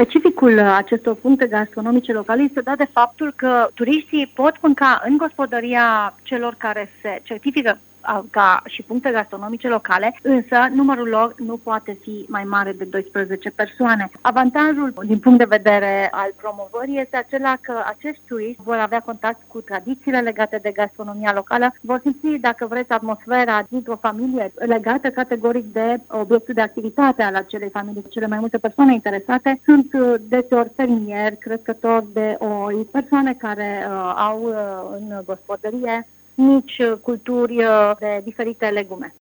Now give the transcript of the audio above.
Specificul acestor puncte gastronomice locale este dat de faptul că turiștii pot mânca în gospodăria celor care se certifică ca și puncte gastronomice locale, însă numărul lor nu poate fi mai mare de 12 persoane. Avantajul din punct de vedere al promovării este acela că acești turiști vor avea contact cu tradițiile legate de gastronomia locală, vor simți, dacă vreți, atmosfera dintr-o familie legată categoric de obiectul de activitate al acelei familii. Cele mai multe persoane interesate sunt deseori fermieri, crescători de oi, persoane care au în gospodărie mici culturi de diferite legume.